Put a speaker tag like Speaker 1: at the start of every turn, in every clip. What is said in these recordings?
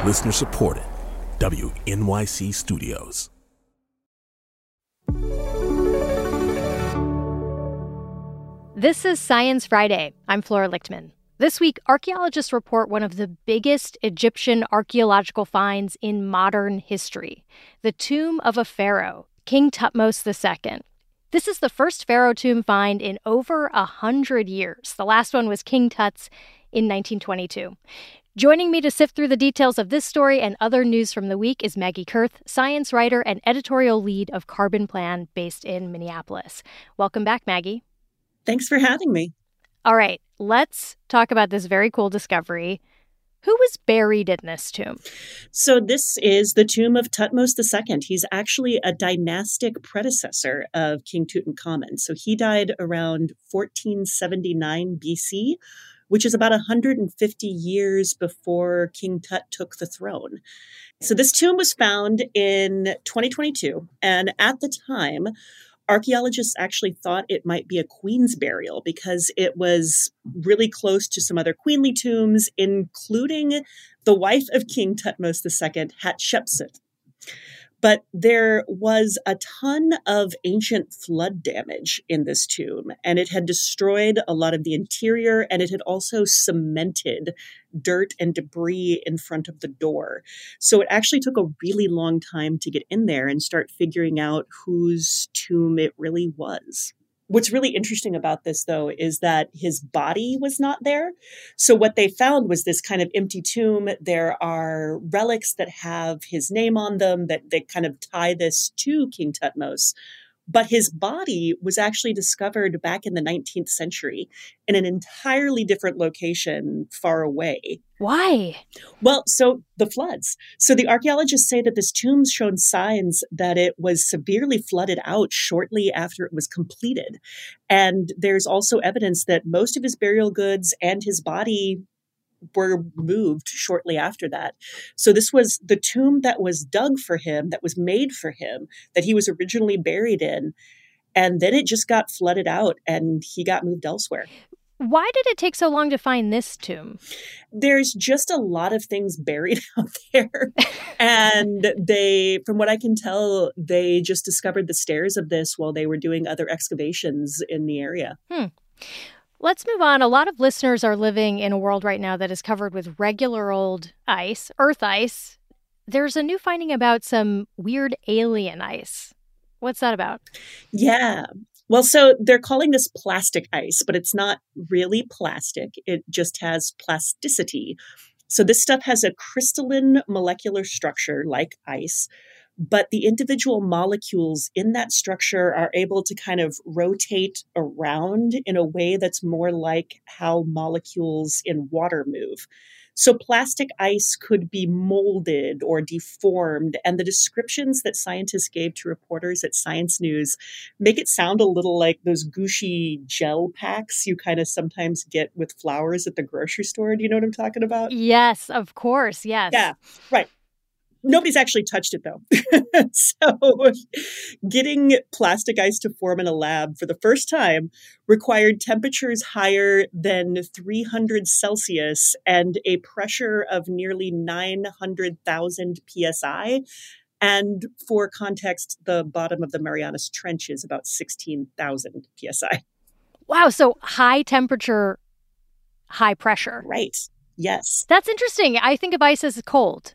Speaker 1: Listener supported. WNYC Studios.
Speaker 2: This is Science Friday. I'm Flora Lichtman. This week, archaeologists report one of the biggest Egyptian archaeological finds in modern history, the tomb of a pharaoh, King Thutmose II. This is the first pharaoh tomb find in over 100 years. The last one was King Tut's in 1922. Joining me to sift through the details of this story and other news from the week is Maggie Kurth, science writer and editorial lead of Carbon Plan, based in Minneapolis. Welcome back, Maggie.
Speaker 3: Thanks for having me.
Speaker 2: All right, let's talk about this very cool discovery. Who was buried in this tomb?
Speaker 3: So this is the tomb of Thutmose II. He's actually a dynastic predecessor of King Tutankhamun. So he died around 1479 BC, which is about 150 years before King Tut took the throne. So this tomb was found in 2022. And at the time, archaeologists actually thought it might be a queen's burial because it was really close to some other queenly tombs, including the wife of King Thutmose II, Hatshepsut. But there was a ton of ancient flood damage in this tomb, and it had destroyed a lot of the interior, and it had also cemented dirt and debris in front of the door. So it actually took a really long time to get in there and start figuring out whose tomb it really was. What's really interesting about this, though, is that his body was not there. So what they found was this kind of empty tomb. There are relics that have his name on them that they kind of tie this to King Thutmose. But his body was actually discovered back in the 19th century in an entirely different location far away.
Speaker 2: Why?
Speaker 3: Well, so the floods. So the archaeologists say that this tomb's shown signs that it was severely flooded out shortly after it was completed. And there's also evidence that most of his burial goods and his body were moved shortly after that. So this was the tomb that was dug for him, that was made for him, that he was originally buried in. And then it just got flooded out and he got moved elsewhere.
Speaker 2: Why did it take so long to find this tomb?
Speaker 3: There's just a lot of things buried out there. And they, from what I can tell, they just discovered the stairs of this while they were doing other excavations in the area.
Speaker 2: Let's move on. A lot of listeners are living in a world right now that is covered with regular old ice, Earth ice. There's a new finding about some weird alien ice. What's that about?
Speaker 3: Yeah. Well, so they're calling this plastic ice, but it's not really plastic. It just has plasticity. So this stuff has a crystalline molecular structure like ice, but the individual molecules in that structure are able to kind of rotate around in a way that's more like how molecules in water move. So plastic ice could be molded or deformed, and the descriptions that scientists gave to reporters at Science News make it sound a little like those gushy gel packs you kind of sometimes get with flowers at the grocery store. Do you know what I'm talking about?
Speaker 2: Yes, of course. Yes.
Speaker 3: Yeah, right. Nobody's actually touched it, though. So getting plastic ice to form in a lab for the first time required temperatures higher than 300 Celsius and a pressure of nearly 900,000 psi. And for context, the bottom of the Marianas Trench is about 16,000 psi.
Speaker 2: Wow. So high temperature, high pressure.
Speaker 3: Right. Yes.
Speaker 2: That's interesting. I think of ice as cold.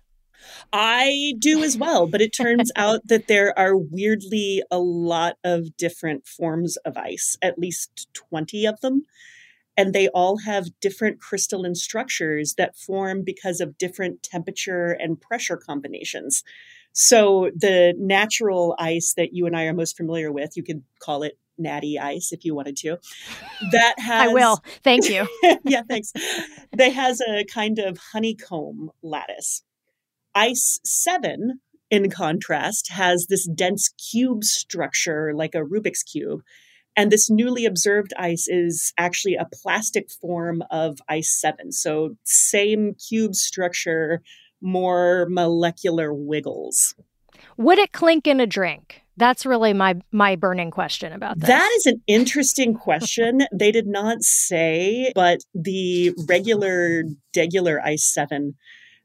Speaker 3: I do as well, but it turns out that there are weirdly a lot of different forms of ice, at least 20 of them. And they all have different crystalline structures that form because of different temperature and pressure combinations. So the natural ice that you and I are most familiar with, you could call it natty ice if you wanted to. That has
Speaker 2: I will. Thank you.
Speaker 3: Yeah, thanks. That has a kind of honeycomb lattice. Ice 7, in contrast, has this dense cube structure like a Rubik's Cube. And this newly observed ice is actually a plastic form of Ice 7. So same cube structure, more molecular wiggles.
Speaker 2: Would it clink in a drink? That's really my burning question about this.
Speaker 3: That is an interesting question. They did not say, but the regular Ice 7,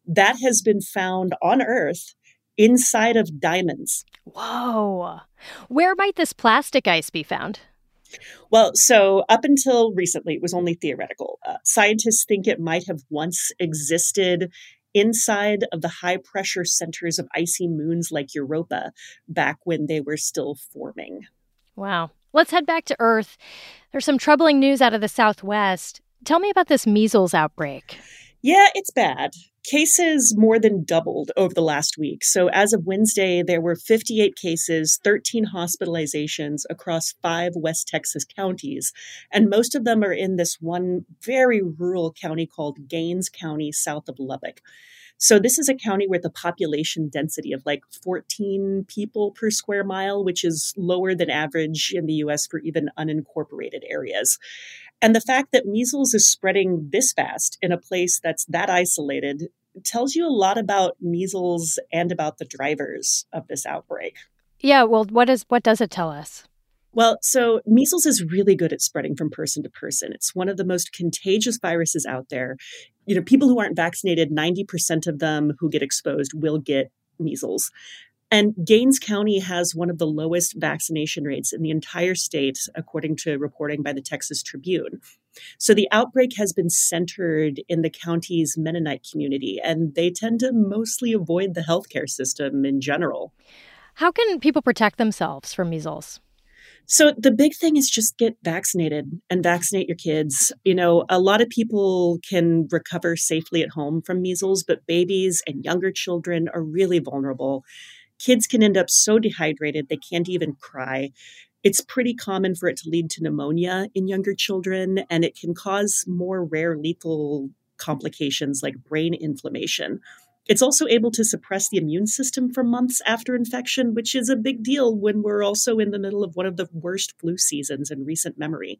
Speaker 3: that has been found on Earth inside of diamonds.
Speaker 2: Whoa. Where might this plastic ice be found?
Speaker 3: Well, so up until recently, it was only theoretical. Scientists think it might have once existed inside of the high pressure centers of icy moons like Europa back when they were still forming.
Speaker 2: Wow. Let's head back to Earth. There's some troubling news out of the Southwest. Tell me about this measles outbreak.
Speaker 3: Yeah, it's bad. Cases more than doubled over the last week. So as of Wednesday, there were 58 cases, 13 hospitalizations across 5 West Texas counties. And most of them are in this one very rural county called Gaines County, south of Lubbock. So this is a county with a population density of like 14 people per square mile, which is lower than average in the U.S. for even unincorporated areas. And the fact that measles is spreading this fast in a place that's that isolated tells you a lot about measles and about the drivers of this outbreak.
Speaker 2: Yeah, well, what does it tell us?
Speaker 3: Well, so measles is really good at spreading from person to person. It's one of the most contagious viruses out there. People who aren't vaccinated, 90% of them who get exposed will get measles. And Gaines County has one of the lowest vaccination rates in the entire state, according to reporting by the Texas Tribune. So the outbreak has been centered in the county's Mennonite community, and they tend to mostly avoid the healthcare system in general.
Speaker 2: How can people protect themselves from measles?
Speaker 3: So the big thing is just get vaccinated and vaccinate your kids. A lot of people can recover safely at home from measles, but babies and younger children are really vulnerable. Kids can end up so dehydrated they can't even cry. It's pretty common for it to lead to pneumonia in younger children, and it can cause more rare lethal complications like brain inflammation. It's also able to suppress the immune system for months after infection, which is a big deal when we're also in the middle of one of the worst flu seasons in recent memory.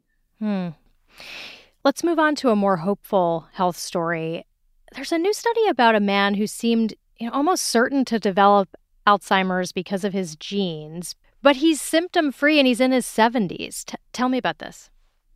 Speaker 2: Let's move on to a more hopeful health story. There's a new study about a man who seemed almost certain to develop Alzheimer's because of his genes, but he's symptom-free and he's in his 70s. Tell me about this.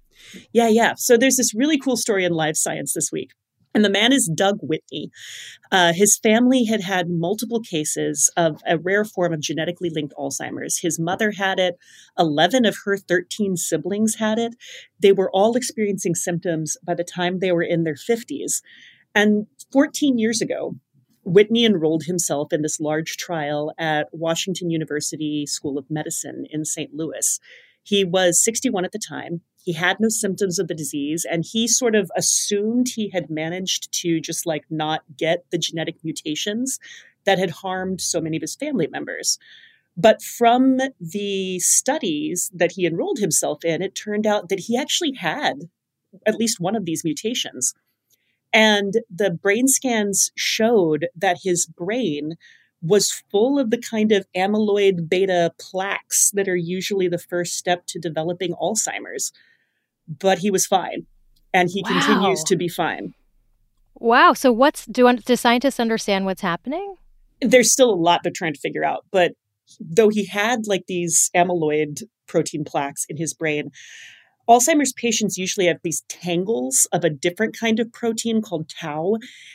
Speaker 3: Yeah. So there's this really cool story in Live Science this week. And the man is Doug Whitney. His family had had multiple cases of a rare form of genetically linked Alzheimer's. His mother had it. 11 of her 13 siblings had it. They were all experiencing symptoms by the time they were in their 50s. And 14 years ago, Whitney enrolled himself in this large trial at Washington University School of Medicine in St. Louis. He was 61 at the time. He had no symptoms of the disease, and he sort of assumed he had managed to just not get the genetic mutations that had harmed so many of his family members. But from the studies that he enrolled himself in, it turned out that he actually had at least one of these mutations. And the brain scans showed that his brain was full of the kind of amyloid beta plaques that are usually the first step to developing Alzheimer's. But he was fine, and he continues to be fine.
Speaker 2: Wow. So do scientists understand what's happening?
Speaker 3: There's still a lot they're trying to figure out. But though he had these amyloid protein plaques in his brain, Alzheimer's patients usually have these tangles of a different kind of protein called tau.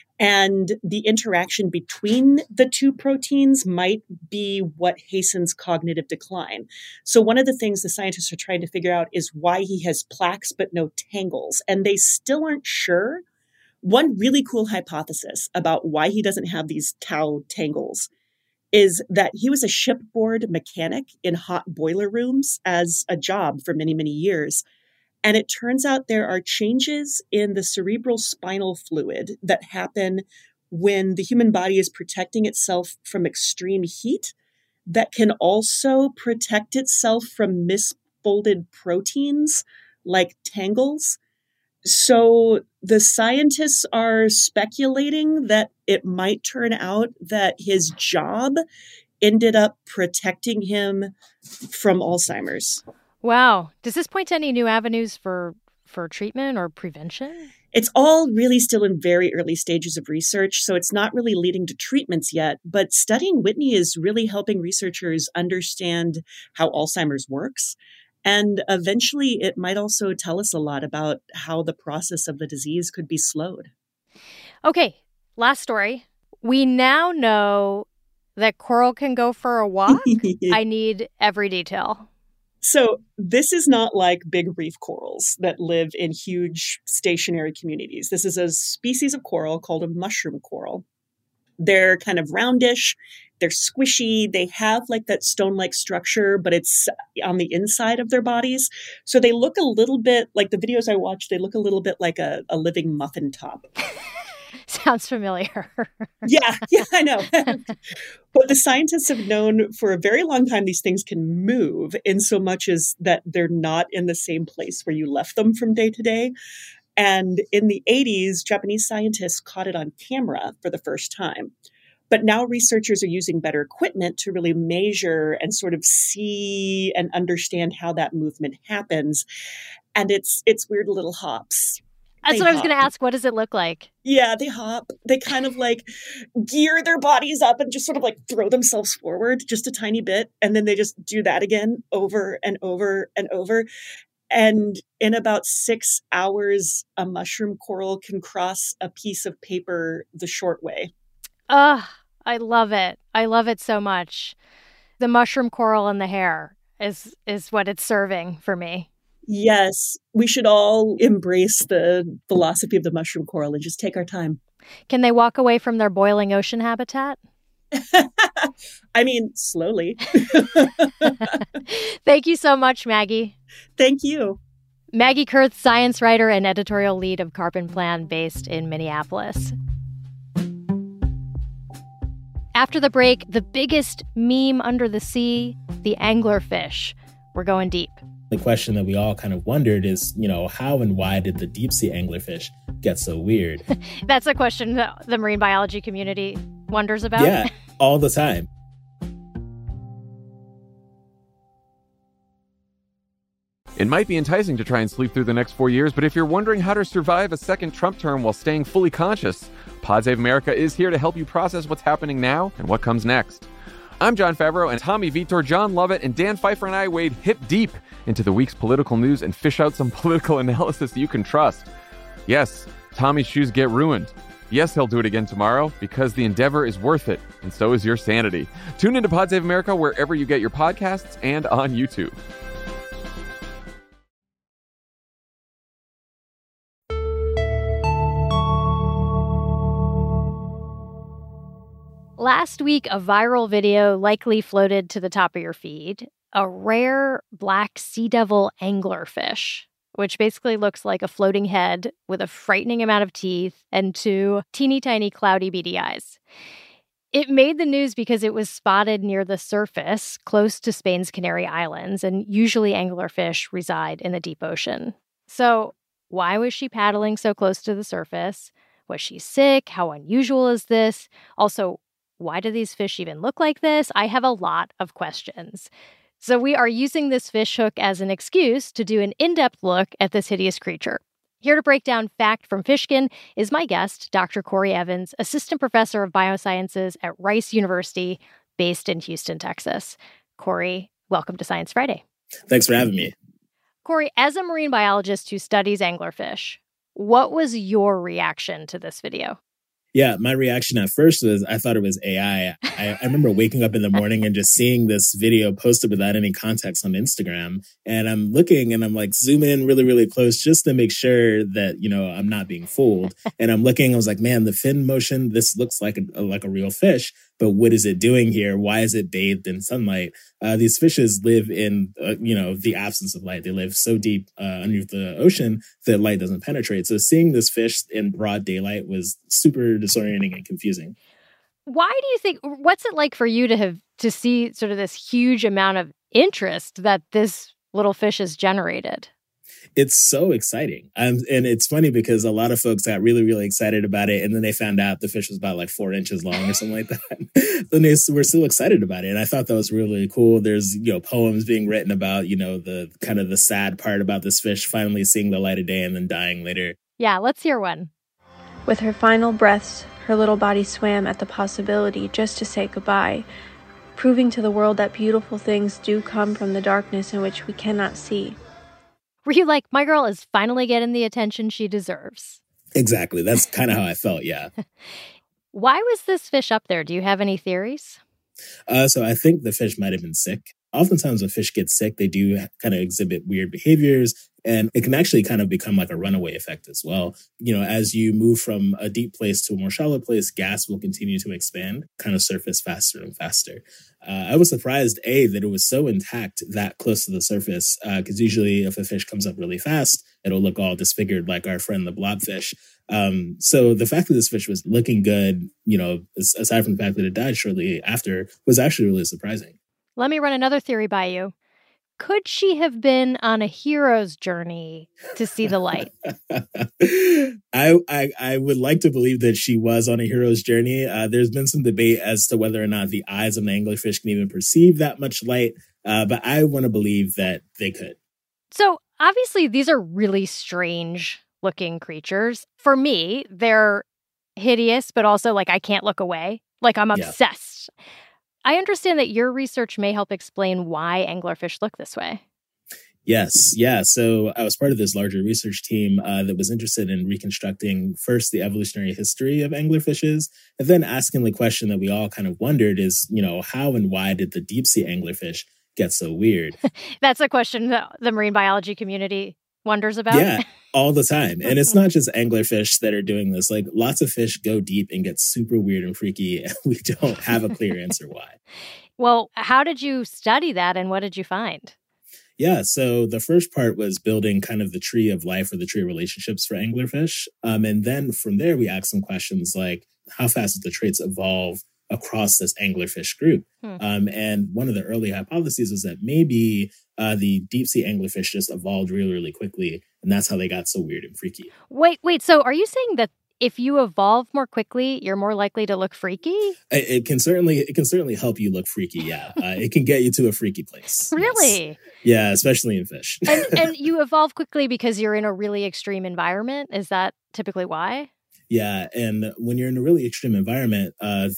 Speaker 3: And the interaction between the two proteins might be what hastens cognitive decline. So one of the things the scientists are trying to figure out is why he has plaques but no tangles. And they still aren't sure. One really cool hypothesis about why he doesn't have these tau tangles is that he was a shipboard mechanic in hot boiler rooms as a job for many, many years. And it turns out there are changes in the cerebral spinal fluid that happen when the human body is protecting itself from extreme heat that can also protect itself from misfolded proteins like tangles. So the scientists are speculating that it might turn out that his job ended up protecting him from Alzheimer's.
Speaker 2: Wow. Does this point to any new avenues for treatment or prevention?
Speaker 3: It's all really still in very early stages of research, so it's not really leading to treatments yet. But studying Whitney is really helping researchers understand how Alzheimer's works. And eventually, it might also tell us a lot about how the process of the disease could be slowed.
Speaker 2: Okay, last story. We now know that coral can go for a walk. I need every detail.
Speaker 3: So this is not like big reef corals that live in huge stationary communities. This is a species of coral called a mushroom coral. They're kind of roundish. They're squishy. They have like that stone-like structure, but it's on the inside of their bodies. So they look a little bit like the videos I watched. They look a little bit like a living muffin top.
Speaker 2: Sounds familiar.
Speaker 3: Yeah, I know. But the scientists have known for a very long time these things can move in so much as that they're not in the same place where you left them from day to day. And in the 80s, Japanese scientists caught it on camera for the first time. But now researchers are using better equipment to really measure and sort of see and understand how that movement happens. And it's weird little hops.
Speaker 2: That's what I was going to ask. What does it look like?
Speaker 3: Yeah, they hop. They kind of like gear their bodies up and just sort of like throw themselves forward just a tiny bit. And then they just do that again over and over and over. And in about 6 hours, a mushroom coral can cross a piece of paper the short way.
Speaker 2: I love it. I love it so much. The mushroom coral in the hair is what it's serving for me.
Speaker 3: Yes, we should all embrace the philosophy of the mushroom coral and just take our time.
Speaker 2: Can they walk away from their boiling ocean habitat?
Speaker 3: I mean, slowly.
Speaker 2: Thank you so much, Maggie.
Speaker 3: Thank you.
Speaker 2: Maggie Kurth, science writer and editorial lead of Carbon Plan, based in Minneapolis. After the break, the biggest meme under the sea, the anglerfish. We're going deep.
Speaker 4: The question that we all kind of wondered is, how and why did the deep sea anglerfish get so weird?
Speaker 2: That's a question that the marine biology community wonders about.
Speaker 4: Yeah, all the time.
Speaker 5: It might be enticing to try and sleep through the next 4 years, but if you're wondering how to survive a second Trump term while staying fully conscious, Pod Save America is here to help you process what's happening now and what comes next. I'm John Favreau, and Tommy Vitor, John Lovett, and Dan Pfeiffer and I wade hip deep into the week's political news and fish out some political analysis you can trust. Yes, Tommy's shoes get ruined. Yes, he'll do it again tomorrow, because the endeavor is worth it, and so is your sanity. Tune into Pod Save America wherever you get your podcasts and on YouTube.
Speaker 2: Last week, a viral video likely floated to the top of your feed. A rare black sea devil anglerfish, which basically looks like a floating head with a frightening amount of teeth and 2 teeny tiny cloudy beady eyes. It made the news because it was spotted near the surface, close to Spain's Canary Islands, and usually anglerfish reside in the deep ocean. So why was she paddling so close to the surface? Was she sick? How unusual is this? Also, why do these fish even look like this? I have a lot of questions. So we are using this fish hook as an excuse to do an in-depth look at this hideous creature. Here to break down fact from Fishkin is my guest, Dr. Corey Evans, assistant professor of biosciences at Rice University, based in Houston, Texas. Corey, welcome to Science Friday.
Speaker 4: Thanks for having me.
Speaker 2: Corey, as a marine biologist who studies anglerfish, what was your reaction to this video?
Speaker 4: Yeah, my reaction at first was I thought it was AI. I remember waking up in the morning and just seeing this video posted without any context on Instagram. And I'm looking and I'm like zooming in really, really close just to make sure that, I'm not being fooled. And I'm looking, I was like, man, the fin motion, this looks like a real fish. But what is it doing here? Why is it bathed in sunlight? These fishes live in, the absence of light. They live so deep underneath the ocean that light doesn't penetrate. So seeing this fish in broad daylight was super disorienting and confusing.
Speaker 2: Why do you think, what's it like for you to see sort of this huge amount of interest that this little fish has generated?
Speaker 4: It's so exciting. And it's funny because a lot of folks got really, really excited about it. And then they found out the fish was about like 4 inches long or something like that. Then they were still excited about it. And I thought that was really, really cool. There's, poems being written about, the kind of the sad part about this fish finally seeing the light of day and then dying later.
Speaker 2: Yeah, let's hear one.
Speaker 6: With her final breaths, her little body swam at the possibility just to say goodbye, proving to the world that beautiful things do come from the darkness in which we cannot see.
Speaker 2: Were you like, my girl is finally getting the attention she deserves?
Speaker 4: Exactly. That's kind of how I felt, yeah.
Speaker 2: Why was this fish up there? Do you have any theories?
Speaker 4: So I think the fish might have been sick. Oftentimes when fish get sick, they do kind of exhibit weird behaviors, and it can actually kind of become like a runaway effect as well. As you move from a deep place to a more shallow place, gas will continue to expand, kind of surface faster and faster. I was surprised, that it was so intact that close to the surface, because usually if a fish comes up really fast, it'll look all disfigured like our friend the blobfish. So the fact that this fish was looking good, aside from the fact that it died shortly after, was actually really surprising.
Speaker 2: Let me run another theory by you. Could she have been on a hero's journey to see the light?
Speaker 4: I would like to believe that she was on a hero's journey. There's been some debate as to whether or not the eyes of an anglerfish can even perceive that much light, but I want to believe that they could.
Speaker 2: So obviously these are really strange looking creatures. For me, they're hideous, but also like I can't look away. Like I'm obsessed. Yeah. I understand that your research may help explain why anglerfish look this way.
Speaker 4: Yes. Yeah. So I was part of this larger research team that was interested in reconstructing first the evolutionary history of anglerfishes, and then asking the question that we all kind of wondered is, how and why did the deep sea anglerfish get so weird?
Speaker 2: That's a question that the marine biology community wonders about.
Speaker 4: Yeah, all the time. And it's not just anglerfish that are doing this. Like lots of fish go deep and get super weird and freaky. And we don't have a clear answer why.
Speaker 2: Well, how did you study that and what did you find?
Speaker 4: Yeah, so the first part was building kind of the tree of life or the tree of relationships for anglerfish. And then from there, we asked some questions like, how fast did the traits evolve across this anglerfish group? And one of the early hypotheses was that maybe the deep sea anglerfish just evolved really, really quickly. And that's how they got so weird and freaky.
Speaker 2: Wait. So are you saying that if you evolve more quickly, you're more likely to look freaky?
Speaker 4: It can certainly help you look freaky. Yeah, it can get you to a freaky place.
Speaker 2: Really?
Speaker 4: Yes. Yeah, especially in fish.
Speaker 2: and you evolve quickly because you're in a really extreme environment. Is that typically why?
Speaker 4: Yeah, and when you're in a really extreme environment,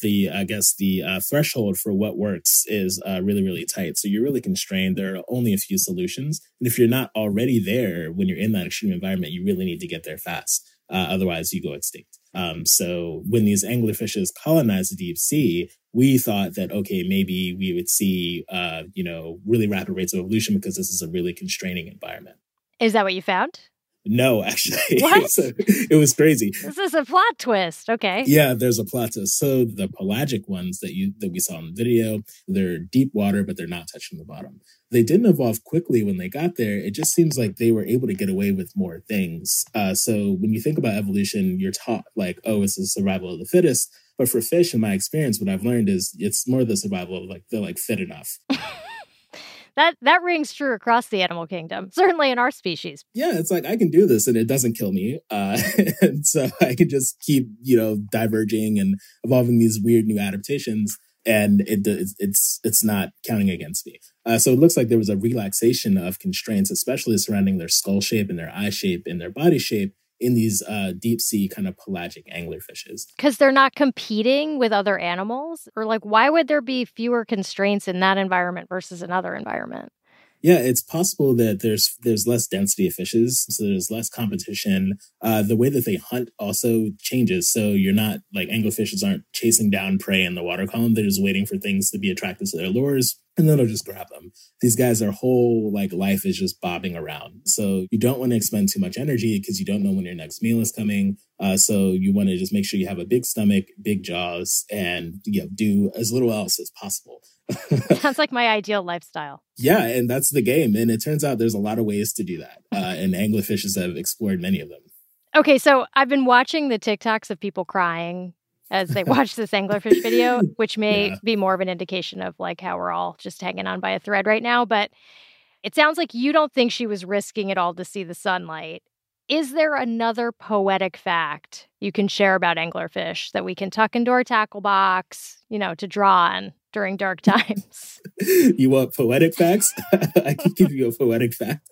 Speaker 4: the threshold for what works is really, really tight. So you're really constrained. There are only a few solutions, and if you're not already there when you're in that extreme environment, you really need to get there fast. Otherwise, you go extinct. So when these anglerfishes colonized the deep sea, we thought that, okay, maybe we would see, really rapid rates of evolution because this is a really constraining environment.
Speaker 2: Is that what you found?
Speaker 4: No, actually.
Speaker 2: What?
Speaker 4: So it was crazy.
Speaker 2: This is a plot twist. Okay.
Speaker 4: Yeah, there's a plot twist. So the pelagic ones that we saw in the video, they're deep water, but they're not touching the bottom. They didn't evolve quickly when they got there. It just seems like they were able to get away with more things. So when you think about evolution, you're taught like, oh, it's the survival of the fittest. But for fish, in my experience, what I've learned is it's more the survival of like, they're like fit enough.
Speaker 2: That rings true across the animal kingdom, certainly in our species.
Speaker 4: Yeah, it's like I can do this and it doesn't kill me. And so I can just keep, diverging and evolving these weird new adaptations. And it's not counting against me. So it looks like there was a relaxation of constraints, especially surrounding their skull shape and their eye shape and their body shape in these deep sea kind of pelagic anglerfishes.
Speaker 2: Because they're not competing with other animals? Or like, why would there be fewer constraints in that environment versus another environment?
Speaker 4: Yeah, it's possible that there's less density of fishes, so there's less competition. The way that they hunt also changes. So you're not like anglerfishes aren't chasing down prey in the water column. They're just waiting for things to be attracted to their lures, and then they'll just grab them. These guys, their whole life is just bobbing around. So you don't want to expend too much energy because you don't know when your next meal is coming. So you want to just make sure you have a big stomach, big jaws, and do as little else as possible.
Speaker 2: Sounds like my ideal lifestyle.
Speaker 4: Yeah, and that's the game. And it turns out there's a lot of ways to do that. And anglerfishes have explored many of them.
Speaker 2: Okay, so I've been watching the TikToks of people crying as they watch this anglerfish video, which may be more of an indication of like how we're all just hanging on by a thread right now. But it sounds like you don't think she was risking it all to see the sunlight. Is there another poetic fact you can share about anglerfish that we can tuck into our tackle box, to draw on during dark times?
Speaker 4: You want poetic facts? I can give you a poetic fact.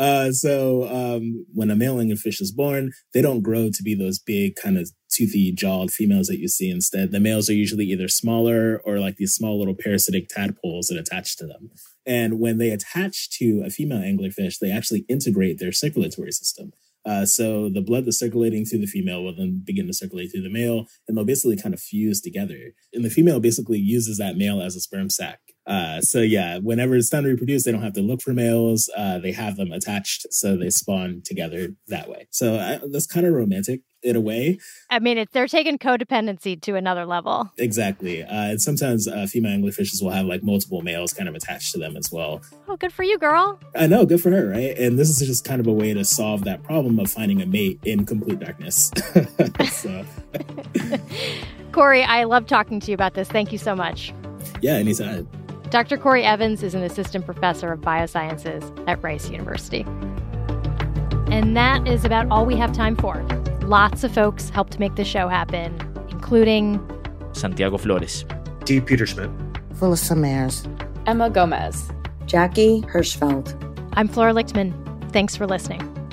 Speaker 4: So when a male anglerfish is born, they don't grow to be those big kind of toothy jawed females that you see. Instead, the males are usually either smaller or like these small little parasitic tadpoles that attach to them. And when they attach to a female anglerfish, they actually integrate their circulatory system. So the blood that's circulating through the female will then begin to circulate through the male, and they'll basically kind of fuse together. And the female basically uses that male as a sperm sac. So yeah, whenever it's time to reproduce, they don't have to look for males. They have them attached, so they spawn together that way. So that's kind of romantic in a way.
Speaker 2: I mean, they're taking codependency to another level.
Speaker 4: Exactly. And sometimes female anglerfishes will have like multiple males kind of attached to them as well.
Speaker 2: Oh, good for you, girl.
Speaker 4: I know, good for her, right? And this is just kind of a way to solve that problem of finding a mate in complete darkness. So.
Speaker 2: Corey, I love talking to you about this. Thank you so much.
Speaker 4: Yeah, anytime.
Speaker 2: Dr. Corey Evans is an assistant professor of biosciences at Rice University. And that is about all we have time for. Lots of folks helped to make the show happen, including
Speaker 7: Santiago Flores,
Speaker 8: D. Peter Schmidt,
Speaker 9: Phyllis Samares,
Speaker 10: Emma Gomez,
Speaker 11: Jackie Hirschfeld.
Speaker 2: I'm Flora Lichtman. Thanks for listening.